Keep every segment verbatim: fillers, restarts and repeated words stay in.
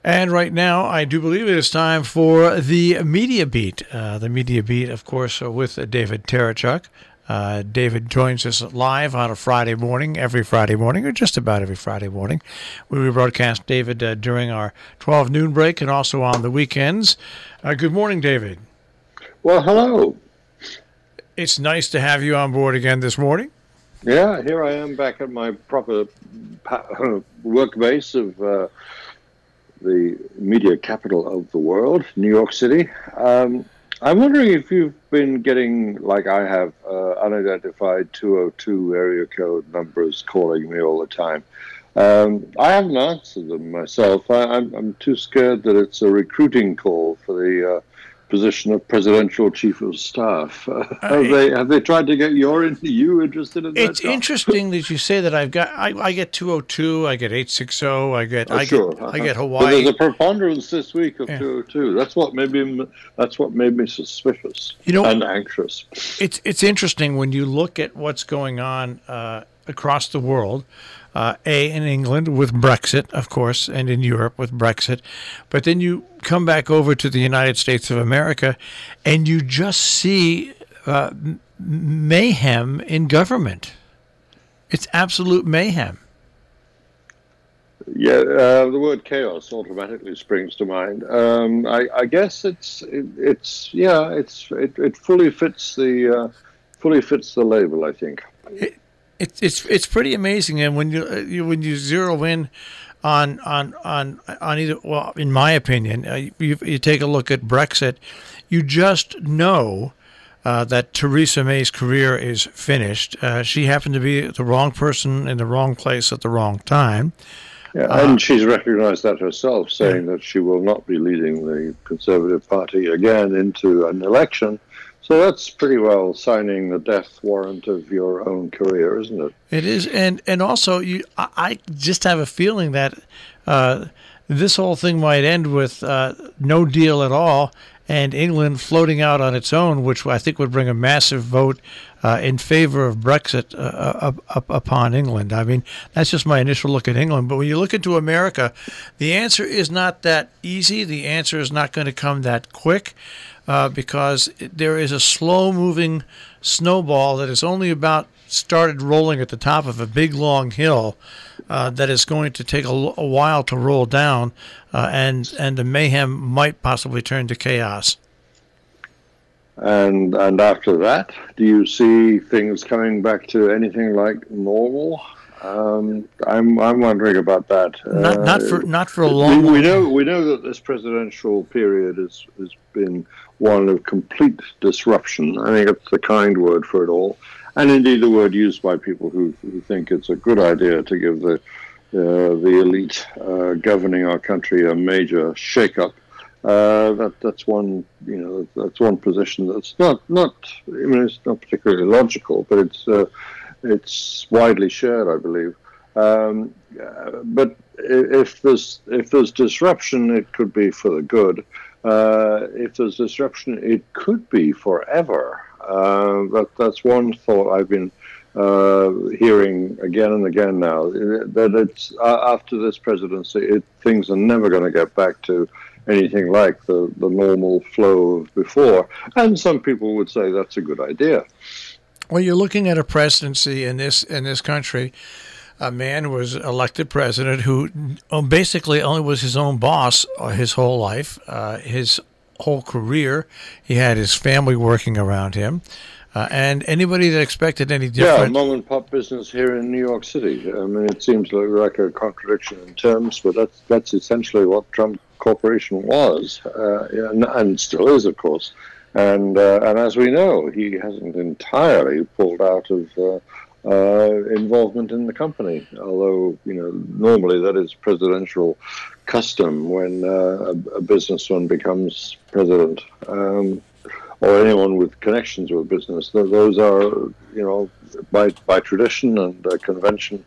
And right now, I do believe it is time for the Media Beat. Uh, the Media Beat, of course, uh, with uh, David Terechuk. Uh, David joins us live on a Friday morning, every Friday morning, or just about every Friday morning. We rebroadcast David uh, during our twelve noon break and also on the weekends. Uh, good morning, David. Well, hello. It's nice to have you on board again this morning. Yeah, here I am back at my proper work base of uh, the media capital of the world, New York City. Um, I'm wondering if you've been getting, like I have, uh, unidentified two oh two area code numbers calling me all the time. Um, I haven't answered them myself. I, I'm, I'm too scared that it's a recruiting call for the uh, position of presidential chief of staff. Uh, have they have they tried to get your you interested in that? It's interesting that you say that. I've got I, I get two oh two, I get eight sixty, I get oh, I sure. get uh-huh. I get Hawaii. But there's a preponderance this week of yeah. two oh two. That's what made me that's what made me suspicious you know, and anxious. It's it's interesting when you look at what's going on uh, across the world. Uh, A, in England with Brexit, of course, and in Europe with Brexit. But then you come back over to the United States of America, and you just see uh, mayhem in government. It's absolute mayhem. Yeah, uh, the word chaos automatically springs to mind. Um, I, I guess it's it, it's yeah, it's it, it fully fits the uh, fully fits the label, I think. It, It's it's it's pretty amazing, and when you, you when you zero in on on on on either, well, in my opinion, uh, you you take a look at Brexit, you just know uh, that Theresa May's career is finished. Uh, she happened to be the wrong person in the wrong place at the wrong time. Yeah, and uh, she's recognised that herself, saying yeah. that she will not be leading the Conservative Party again into an election. So that's pretty well signing the death warrant of your own career, isn't it? It is, and and also you, I, I just have a feeling that uh, this whole thing might end with uh, no deal at all, and England floating out on its own, which I think would bring a massive vote uh, in favor of Brexit uh, up, up upon England. I mean, that's just my initial look at England. But when you look into America, the answer is not that easy. The answer is not going to come that quick. Uh, because there is a slow-moving snowball that is only about started rolling at the top of a big, long hill uh, that is going to take a, a while to roll down, uh, and and the mayhem might possibly turn to chaos. And and after that, do you see things coming back to anything like normal? Um, I'm I'm wondering about that. Not uh, not for not for a long. We, we know we know that this presidential period has has been one of complete disruption. I think it's the kind word for it all, and indeed the word used by people who, who think it's a good idea to give the uh, the elite uh, governing our country a major shake-up. Uh, that that's one you know that's one position that's not not I mean it's not particularly logical, but it's uh, it's widely shared, I believe. Um, uh, but if there's if there's disruption, it could be for the good. Uh, if there's disruption, it could be forever. Uh, that, that's one thought I've been uh, hearing again and again now, that it's uh, after this presidency, it, things are never going to get back to anything like the, the normal flow of before. And some people would say that's a good idea. Well, you're looking at a presidency in this in this country. A man who was elected president who basically only was his own boss his whole life, uh, his whole career. He had his family working around him. Uh, and anybody that expected any different... Yeah, mom and pop business here in New York City. I mean, it seems like, like a contradiction in terms, but that's that's essentially what Trump Corporation was, uh, and, and still is, of course. And, uh, and as we know, he hasn't entirely pulled out of... Uh, Uh, involvement in the company, although you know normally that is presidential custom when uh, a, a businessman becomes president, um, or anyone with connections with business. Those are you know by by tradition and uh, convention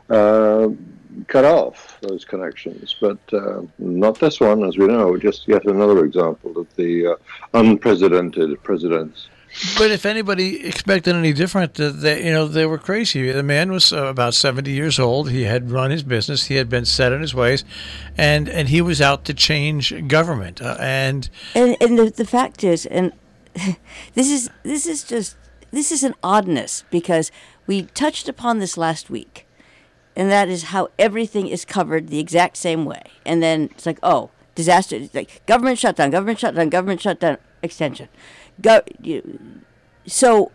uh, cut off those connections, but uh, not this one, as we know. Just yet another example of the uh, unprecedented presidents. But if anybody expected any different, uh, they, you know, they were crazy. The man was uh, about seventy years old. He had run his business. He had been set in his ways, and, and he was out to change government. Uh, and and and the, the fact is, and this is this is just this is an oddness, because we touched upon this last week, and that is how everything is covered the exact same way. And then it's like, oh, disaster, it's like government shutdown, government shutdown, government shutdown, extension. Go, you, so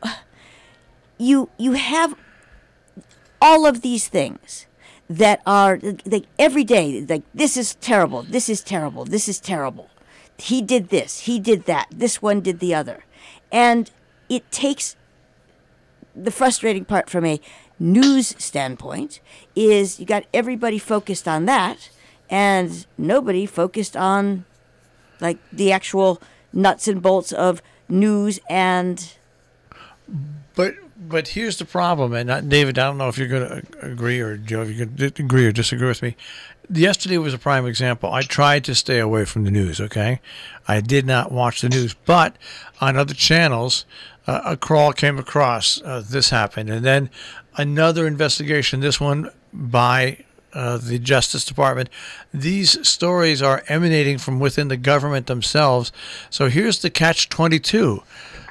you you have all of these things that are like every day, like this is terrible, this is terrible, this is terrible. He did this, he did that, this one did the other. And it takes, the frustrating part from a news standpoint is you got everybody focused on that and nobody focused on like the actual nuts and bolts of news. And but but here's the problem, and not, David, I don't know if you're going to agree, or Joe, if you could agree or disagree with me. Yesterday was a prime example. I tried to stay away from the news, okay? I did not watch the news, but on other channels, uh, a crawl came across, uh, this happened, and then another investigation, this one by uh, the Justice Department. These stories are emanating from within the government themselves. So here's the catch twenty-two.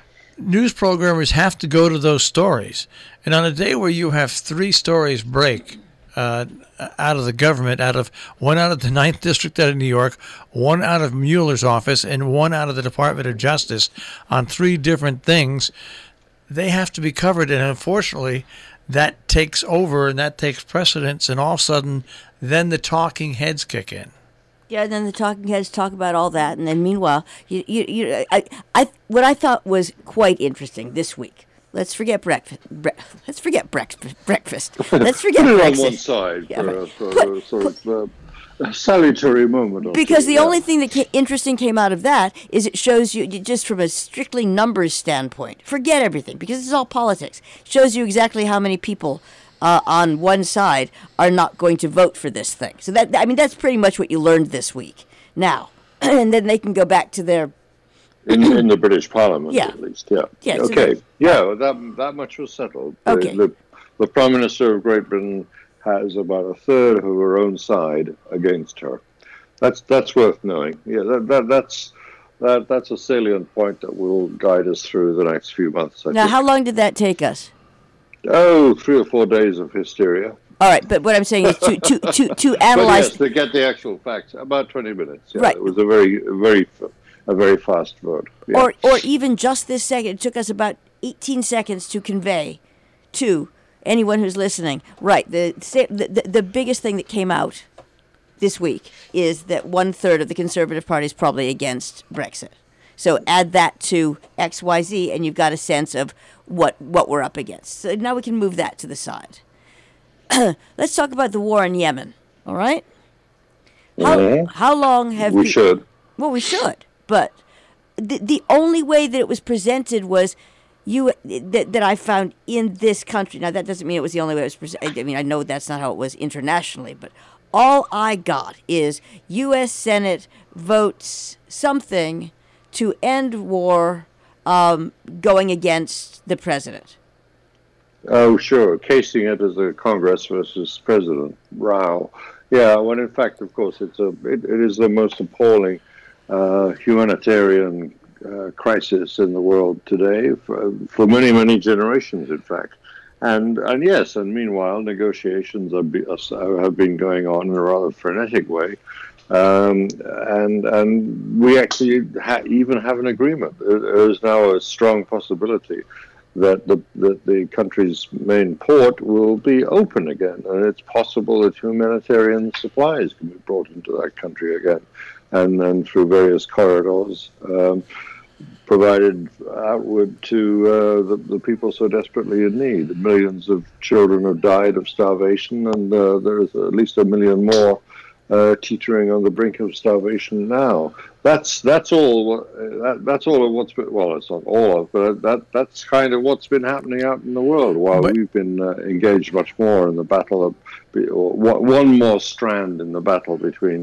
News programmers have to go to those stories. And on a day where you have three stories break uh, out of the government, out of one out of the ninth District out of New York, one out of Mueller's office, and one out of the Department of Justice on three different things, they have to be covered. And unfortunately, that takes over and that takes precedence. And all of a sudden, then the talking heads kick in. yeah, and then the talking heads talk about all that, and then meanwhile, you, you, you, I, I, what I thought was quite interesting this week. Let's forget breakfast. Bre- let's forget breakfast. Breakfast. Let's forget Put it breakfast. on one side Yeah, for, right. a, for Put- a sort of uh, a salutary moment. or Because two, the yeah. only thing that ca- interesting came out of that is it shows you, you- just from a strictly numbers standpoint, forget everything, because it's all politics. Shows you exactly how many people uh, on one side are not going to vote for this thing. So that, I mean, that's pretty much what you learned this week. Now, and then they can go back to their in, in the British Parliament, Yeah. at least. Yeah. Yeah, so okay. that- yeah. Well, that that much was settled. The- Okay. The, the Prime Minister of Great Britain has about a third of her own side against her. That's that's worth knowing. Yeah. That, that that's that that's a salient point that will guide us through the next few months. I Now, think. how long did that take us? Oh, three or four days of hysteria. All right, but what I'm saying is to to to, to But analyze. yes, to get the actual facts, about twenty minutes. Yeah, Right. It was a very, very, a very fast vote. Yeah. Or, or even just this second, it took us about eighteen seconds to convey to anyone who's listening. Right, the, the, the, the biggest thing that came out this week is that one third of the Conservative Party is probably against Brexit. So add that to X Y Z, and you've got a sense of what, what we're up against. So now we can move that to the side. Let's talk about the war in Yemen, all right? How, Mhm. how long have we pe- should. Well, we should, but the the only way that it was presented was you that that I found in this country. Now that doesn't mean it was the only way it was presented. I mean, I know that's not how it was internationally, but all I got is U S Senate votes something to end war, um, going against the president. Oh, sure. Casing it as a Congress versus president row. Yeah, when in fact, of course, it's a it, it is the most appalling uh, humanitarian uh, crisis in the world today for, for many, many generations, in fact. And and yes, and meanwhile, negotiations are be, are, have been going on in a rather frenetic way. Um, and and we actually ha- even have an agreement. There, there is now a strong possibility that the that the country's main port will be open again, and it's possible that humanitarian supplies can be brought into that country again, and then through various corridors, um, provided outward to uh, the, the people so desperately in need. Millions of children have died of starvation, and uh, there's at least a million more Uh, teetering on the brink of starvation now. That's that's all. Uh, that, that's all of what's been. Well, it's not all of, but that that's kind of what's been happening out in the world. While But- we've been uh, engaged much more in the battle of, or one more strand in the battle between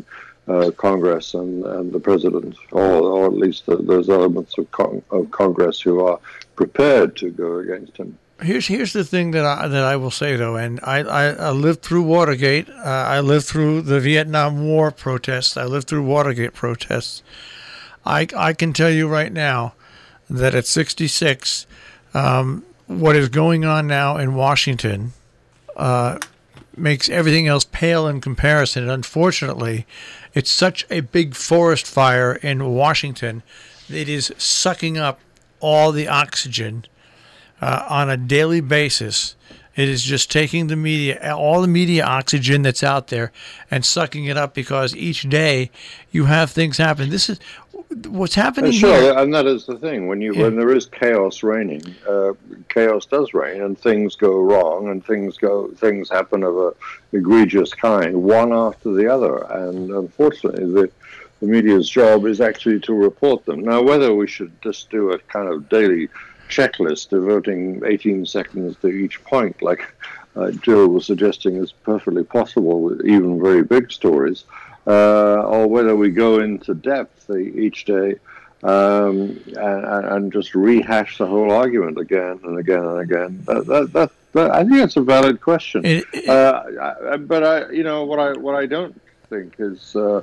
uh, Congress and, and the president, or, or at least the, those elements of, con- of Congress who are prepared to go against him. Here's here's the thing that I that I will say though, and I, I, I lived through Watergate. Uh, I lived through the Vietnam War protests. I lived through Watergate protests. I I can tell you right now that at sixty-six, um, what is going on now in Washington uh, makes everything else pale in comparison. And unfortunately, it's such a big forest fire in Washington. It is sucking up all the oxygen Uh, on a daily basis. It is just taking the media, all the media oxygen that's out there, and sucking it up, because each day you have things happen. This is what's happening uh, sure, here. And that is the thing. When you Yeah. when there is chaos reigning, uh, chaos does reign, and things go wrong, and things go things happen of a egregious kind, one after the other. And unfortunately, the the media's job is actually to report them. Now, whether we should just do a kind of daily checklist devoting eighteen seconds to each point, like uh, Jill was suggesting, is perfectly possible with even very big stories, uh, or whether we go into depth each day um, and, and just rehash the whole argument again and again and again. That, that, that, that, I think that's a valid question. It, it, uh, I, but I, you know, what I what I don't think is. Uh,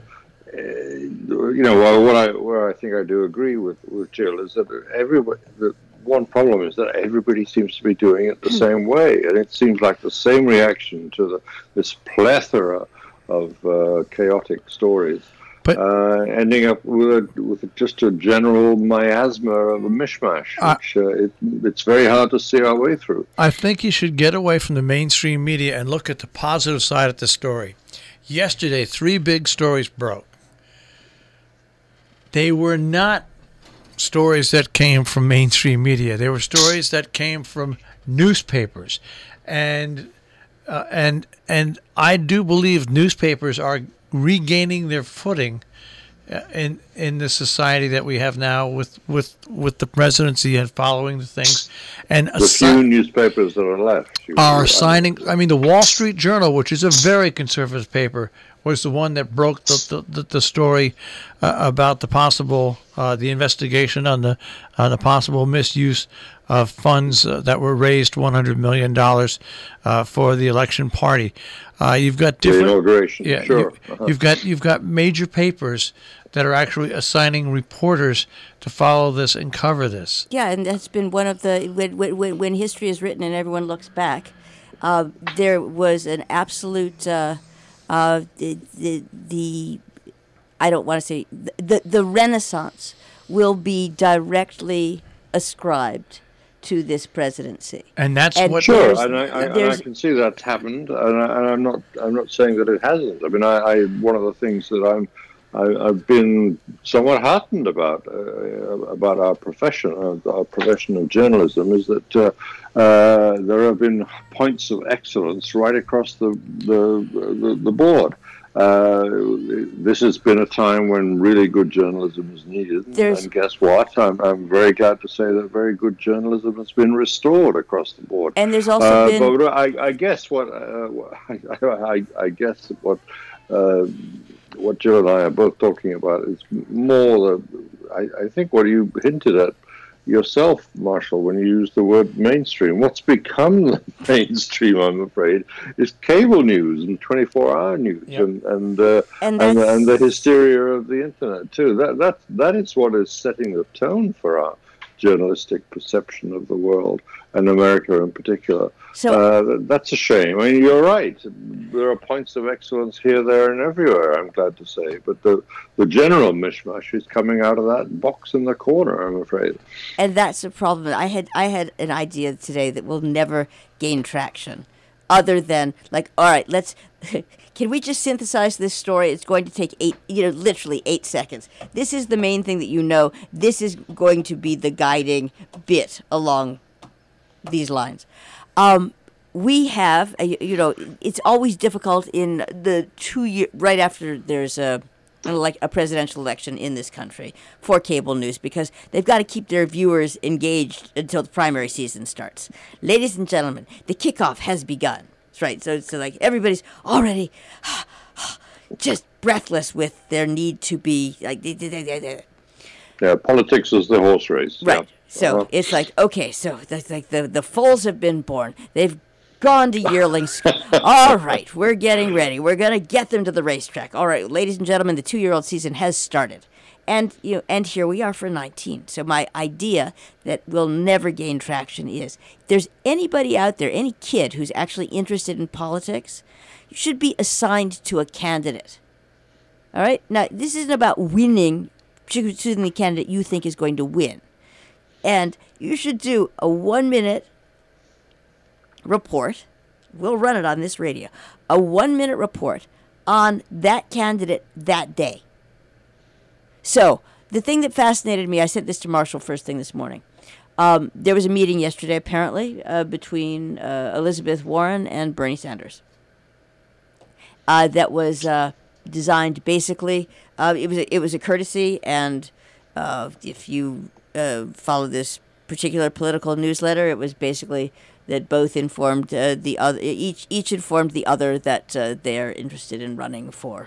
you know, what I where I think I do agree with, with Jill is that everybody. The, One problem is that everybody seems to be doing it the same way, and it seems like the same reaction to the, this plethora of uh, chaotic stories, but, uh, ending up with, a, with just a general miasma of a mishmash, which uh, it, it's very hard to see our way through. I think you should get away from the mainstream media and look at the positive side of the story. Yesterday, three big stories broke. They were not stories that came from mainstream media. They were stories that came from newspapers, and uh, and and I do believe newspapers are regaining their footing in in the society that we have now, with with, with the presidency and following the things. And the assi- few newspapers that are left are signing. I mean, the Wall Street Journal, which is a very conservative paper, was the one that broke the the, the story uh, about the possible uh, the investigation on the on the possible misuse of funds uh, that were raised one hundred million dollars uh, for the election party. Uh, you've got different the inauguration. Yeah, sure. You, uh-huh. You've got you've got major papers that are actually assigning reporters to follow this and cover this. Yeah, and that's been one of the when when, when history is written and everyone looks back, uh, there was an absolute. Uh, Uh, the, the the I don't want to say the the Renaissance will be directly ascribed to this presidency, and that's and what sure, and I, I, and I can see that's happened, and, I, and I'm not I'm not saying that it hasn't. I mean, I, I one of the things that I'm I, I've been somewhat heartened about uh, about our profession, uh, our profession of journalism, is that uh, uh, there have been points of excellence right across the the, the, the board. Uh, this has been a time when really good journalism is needed, There's, and guess what? I'm, I'm very glad to say that very good journalism has been restored across the board. And there's also uh, been. But I, I guess what uh, I, I, I guess what. Uh, What Jill and I are both talking about is more the, I, I think what you hinted at yourself, Marshall, when you used the word mainstream. What's become the mainstream, I'm afraid, is cable news and twenty-four hour news, yep. and and, uh, and, and and the hysteria of the internet too. That that that is what is setting the tone for our journalistic perception of the world, and America in particular. So uh, that's a shame. I mean, you're right. There are points of excellence here, there, and everywhere, I'm glad to say. But the, the general mishmash is coming out of that box in the corner, I'm afraid. And that's the problem. I had I had an idea today that will never gain traction, other than, like, all right, let's... Can we just synthesize this story? It's going to take eight, you know, literally eight seconds. This is the main thing that you know. This is going to be the guiding bit along these lines. Um, we have, a, you know, it's always difficult in the two year right after there's a like a presidential election in this country for cable news, because they've got to keep their viewers engaged until the primary season starts. Ladies and gentlemen, the kickoff has begun. That's right. So, so like everybody's already just breathless with their need to be like. Yeah, politics is the horse race. Right. Yeah. So uh-huh. it's like, okay, so that's like the, the foals have been born. They've gone to yearling school. All right, we're getting ready. We're going to get them to the racetrack. All right, ladies and gentlemen, the two-year-old season has started. And you know, and here we are for nineteen. So my idea that will never gain traction is, if there's anybody out there, any kid who's actually interested in politics, you should be assigned to a candidate. All right? Now, this isn't about winning, choosing the candidate you think is going to win. And you should do a one-minute report. We'll run it on this radio. A one-minute report on that candidate that day. So, the thing that fascinated me, I sent this to Marshall first thing this morning. Um, there was a meeting yesterday, apparently, uh, between uh, Elizabeth Warren and Bernie Sanders. Uh, that was uh, designed basically, uh, it was a, it was a courtesy, and uh, if you uh, follow this particular political newsletter, it was basically that both informed uh, the other, each each informed the other that uh, they are interested in running for.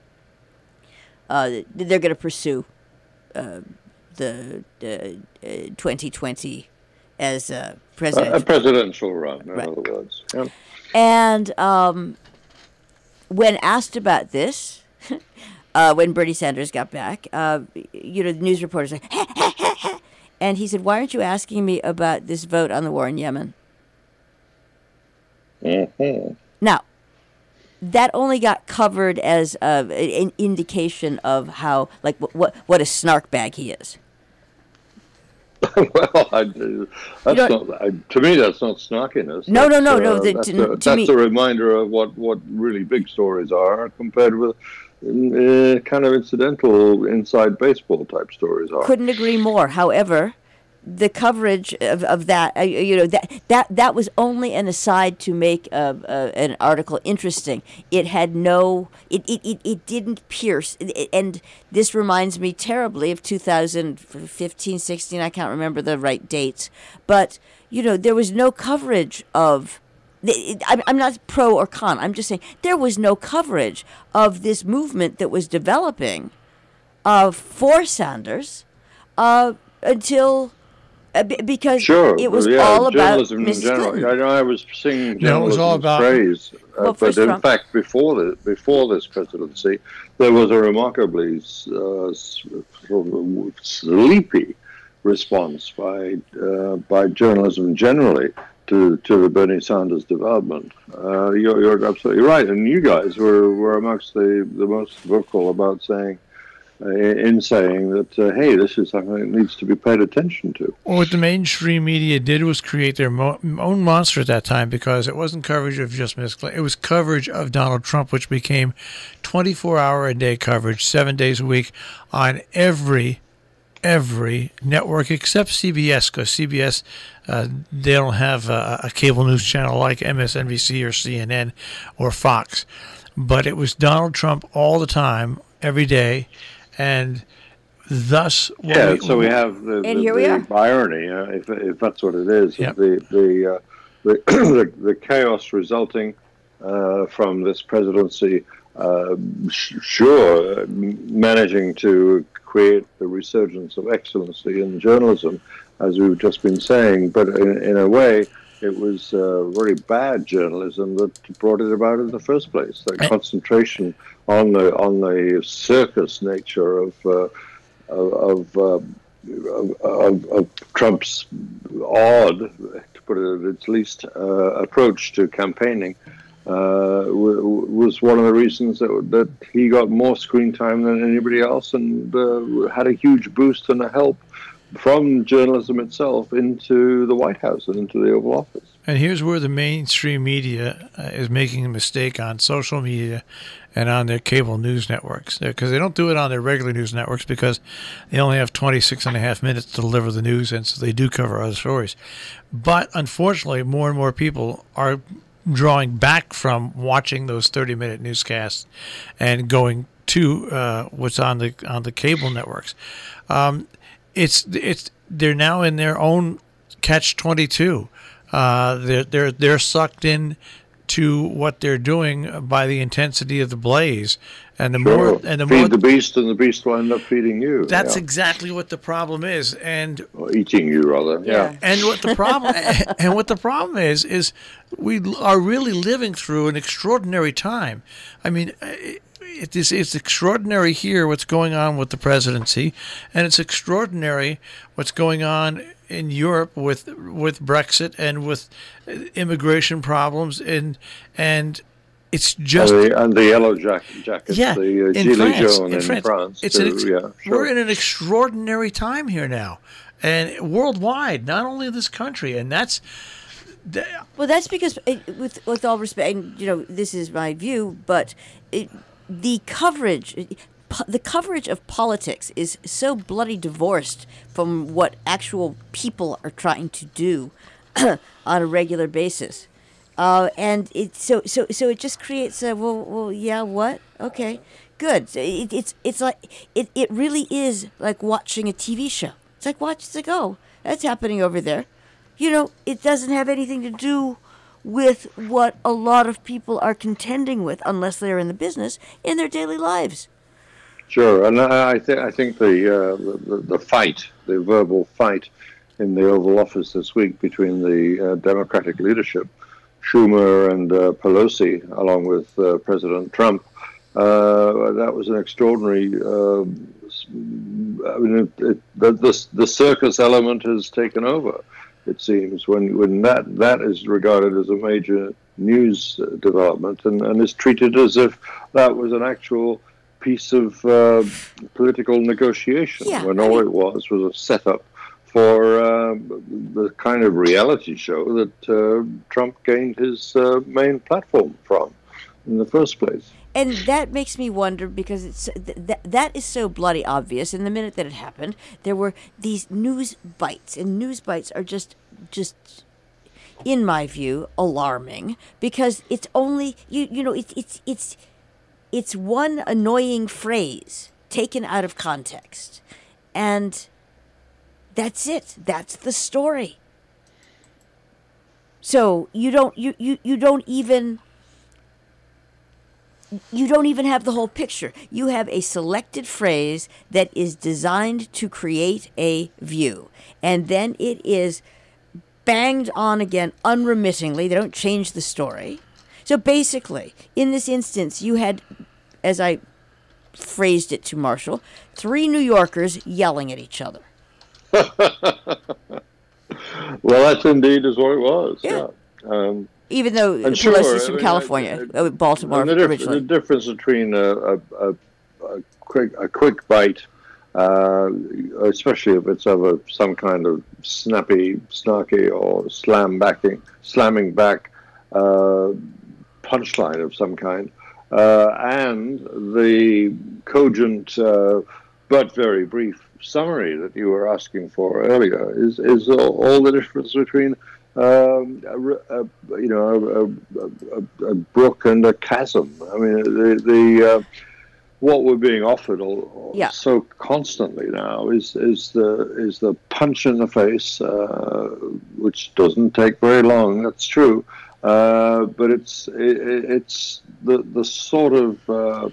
Uh, they're going to pursue uh, the uh, uh, twenty twenty as uh, presidential. A presidential run, in right. other words. Yeah. And um, when asked about this, uh, when Bernie Sanders got back, uh, you know, the news reporters like, and he said, "Why aren't you asking me about this vote on the war in Yemen?" Mm-hmm. Now, that only got covered as uh, an indication of how, like, what what, what a snark bag he is. Well, I, that's not, I, to me, that's not snarkiness. No, that's, no, no, no. Uh, The, that's to, a, to that's me, a reminder of what, what really big stories are compared with uh, kind of incidental inside baseball type stories are. Couldn't agree more. However, the coverage of, of that, uh, you know, that, that that was only an aside to make uh, uh, an article interesting. It had no, it, it, it, it didn't pierce. It, and this reminds me terribly of two thousand fifteen, sixteen, I can't remember the right dates. But, you know, there was no coverage of, it, I'm, I'm not pro or con, I'm just saying there was no coverage of this movement that was developing uh, for Sanders uh, until... Uh, b- because sure, it was well, yeah, all about journalism Missus in general. Clinton. I know I was singing No, it was all journalism's about- praise, uh, Well, but first in Trump. fact, before the before this presidency, there was a remarkably uh, sort of sleepy response by uh, by journalism generally to to the Bernie Sanders development. Uh, you're, you're absolutely right, and you guys were were amongst the the most vocal about saying. In saying that, uh, hey, this is something that needs to be paid attention to. Well, what the mainstream media did was create their mo- own monster at that time, because it wasn't coverage of just Miz Clinton. It was coverage of Donald Trump, which became twenty-four hour a day coverage, seven days a week on every every network except C B S, because C B S, uh, they don't have a, a cable news channel like M S N B C or C N N or Fox. But it was Donald Trump all the time, every day. And thus, yeah. we, so we have the, And the, here we the are. irony, uh, if if that's what it is, Yep. the the, uh, the the the chaos resulting uh, from this presidency. Uh, sh- sure, uh, managing to create the resurgence of excellency in journalism, as we've just been saying, but in, in a way. It was uh, very bad journalism that brought it about in the first place. The concentration on the on the circus nature of uh, of, uh, of, of of Trump's odd, to put it at its least, uh, approach to campaigning uh, w- was one of the reasons that that he got more screen time than anybody else, and uh, had a huge boost and a help from journalism itself into the White House and into the Oval Office. And here's where the mainstream media uh, is making a mistake on social media and on their cable news networks. Because they don't do it on their regular news networks, because they only have twenty-six and a half minutes to deliver the news, and so they do cover other stories. But unfortunately, more and more people are drawing back from watching those thirty-minute newscasts and going to uh, what's on the on the cable networks. Um, It's it's they're now in their own catch twenty-two. Uh, they're they're they're sucked in to what they're doing by the intensity of the blaze. And the Sure. more and the Feed more the beast, and the beast will end up feeding you. that's yeah. exactly what the problem is. And Or eating you, rather. Yeah. Yeah. and what the problem and what the problem is is we are really living through an extraordinary time. I mean, it is it's extraordinary here what's going on with the presidency, and it's extraordinary what's going on in Europe with with Brexit and with immigration problems, and and it's just and, the, and the yellow jack, jackets, yeah the uh, in Gilets France, jaunes in in France, France. it's too. an ex- yeah, sure. we're in an extraordinary time here now, and worldwide, not only this country, and that's. th- Well, that's because, uh, with with all respect, and you know, this is my view, but it, the coverage, po- the coverage of politics is so bloody divorced from what actual people are trying to do on a regular basis, uh, and it so so so it just creates a well well yeah what okay good So it, it's it's like it, it really is like watching a T V show. It's like watch it's like oh that's happening over there. You know, it doesn't have anything to do with what a lot of people are contending with, unless they're in the business, in their daily lives. Sure, and I, I think I think the, uh, the the fight, the verbal fight, in the Oval Office this week between the uh, Democratic leadership, Schumer and uh, Pelosi, along with uh, President Trump, uh, that was an extraordinary. Uh, I mean, it, it, the, the the circus element has taken over. It seems when when that that is regarded as a major news development and, and is treated as if that was an actual piece of uh, political negotiation, Yeah, when I all mean- it was was a setup for uh, the kind of reality show that uh, Trump gained his uh, main platform from in the first place. And that makes me wonder because it's th- th- that is so bloody obvious. In the minute that it happened, there were these news bites, and news bites are just just in my view alarming because it's only you you know it's it's it's it's one annoying phrase taken out of context, and that's it. That's the story. So you don't you you, you don't even you don't even have the whole picture. You have a selected phrase that is designed to create a view. And then it is banged on again unremittingly. They don't change the story. So basically, in this instance, you had, as I phrased it to Marshall, three New Yorkers yelling at each other. Well, that's indeed is what it was. Yeah. Yeah. Um, Even though And sure, Pelosi's I from mean, California, I- uh, Baltimore And the, dif- originally. the difference between a, a, a, a quick a quick bite, uh, especially if it's of a, some kind of snappy, snarky, or slam backing, slamming back uh, punchline of some kind, uh, and the cogent uh, but very brief summary that you were asking for earlier is is all, all the difference between. Um, a, a, you know, a, a, a brook and a chasm. I mean, the the uh, what we're being offered all, all Yeah. so constantly now is is the is the punch in the face, uh, which doesn't take very long. That's true, uh, but it's it, it's the the sort of uh,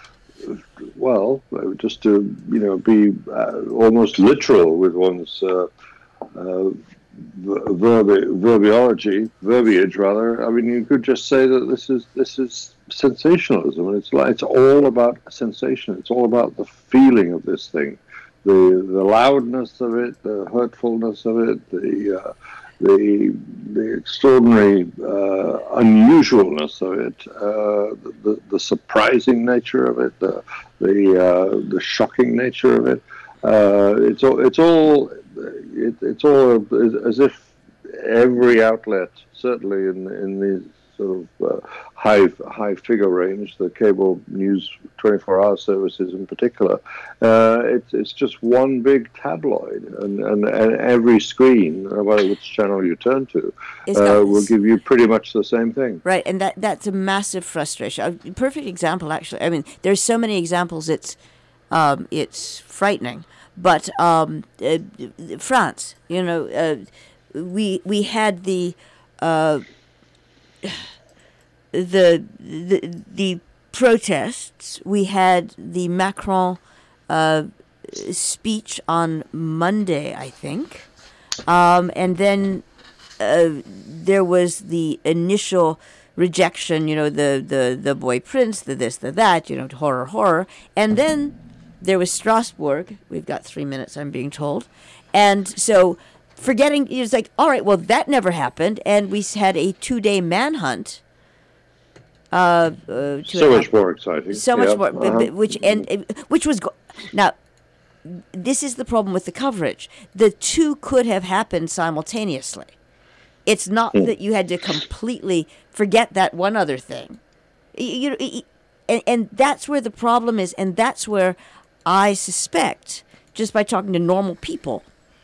well, just to you know be uh, almost literal with one's. Uh, uh, Verbi- verbiology, verbiage rather. I mean, you could just say that this is this is sensationalism, and it's like it's all about sensation. It's all about the feeling of this thing, the the loudness of it, the hurtfulness of it, the uh, the the extraordinary uh, unusualness of it, uh, the the surprising nature of it, the the uh, the shocking nature of it. Uh, it's all it's all. It, it's all as, as if every outlet, certainly in in these sort of uh, high high figure range, the cable news twenty-four hour services in particular, uh, it's it's just one big tabloid, and, and, and every screen, no matter which channel you turn to, It's uh, got will this- give you pretty much the same thing. Right, and that that's a massive frustration. A perfect example, actually. I mean, there's so many examples. It's um, it's frightening. But um, uh, France, you know, uh, we we had the uh, the the the protests. We had the Macron uh, speech on Monday, I think, um, and then uh, there was the initial rejection. You know, the the the boy prince, the this, the that. You know, horror, horror, and then there was Strasbourg. We've got three minutes, I'm being told, and so. Forgetting, it was like, all right, well, that never happened, and we had a two-day manhunt. Uh, uh, so much more exciting. So yeah. much more, uh-huh. but, which and which was go- now. This is the problem with the coverage. The two could have happened simultaneously. It's not mm. that you had to completely forget that one other thing. You, you, and and that's where the problem is, and that's where I suspect, just by talking to normal people.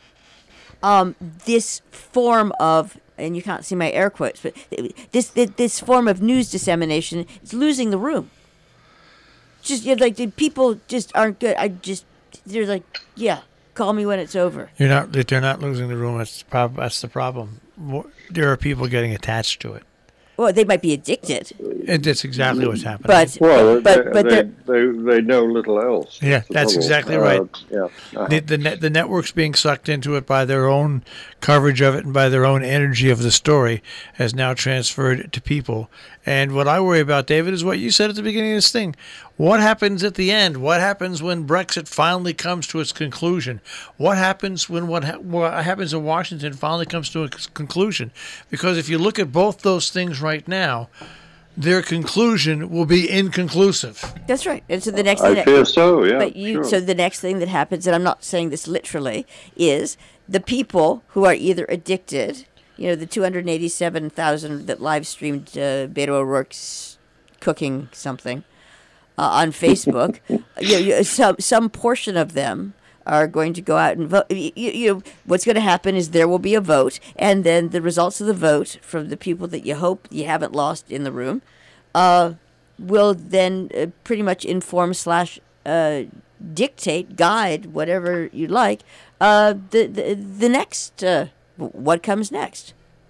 Um, this form of, and you can't see my air quotes, but this this, this form of news dissemination is losing the room. Just you know, like the people just aren't good. I just they're like, yeah, call me when it's over. You're not. They're not losing the room. That's the problem. That's the problem. There are people getting attached to it. Well, they might be addicted. And that's exactly what's happening. But well, but but, they, but they, they they know little else. Yeah, the that's trouble. exactly uh, right. Yeah, uh-huh. The the, net, the network's being sucked into it by their own coverage of it and by their own energy of the story has now transferred to people. And what I worry about, David, is what you said at the beginning of this thing. What happens at the end? What happens when Brexit finally comes to its conclusion? What happens when what, ha- what happens in Washington finally comes to a c- conclusion? Because if you look at both those things right now, their conclusion will be inconclusive. That's right. And so the next I thing fear that, so. Yeah. But you, sure. so the next thing that happens, and I'm not saying this literally, is the people who are either addicted. You know, the two hundred eighty-seven thousand that live streamed uh, Beto O'Rourke's cooking something uh, on Facebook. you, you, some some portion of them are going to go out and vote. You, you know, what's going to happen is there will be a vote, and then the results of the vote from the people that you hope you haven't lost in the room uh, will then uh, pretty much inform slash uh, dictate, guide, whatever you like, uh, the, the the next. Uh, what comes next?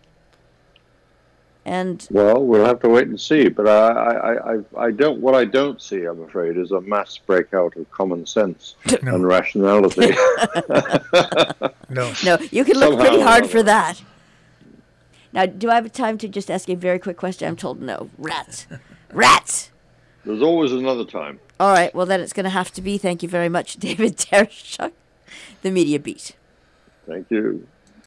And well, we'll have to wait and see. But I, I, I, I don't. What I don't see, I'm afraid, is a mass breakout of common sense No. and rationality. No. no, you can look Somehow pretty or hard another. for that. Now, do I have time to just ask a very quick question? I'm told no. Rats. Rats! There's always another time. All right, well, then it's going to have to be. Thank you very much, David Tereshchuk, The Media Beat. Thank you.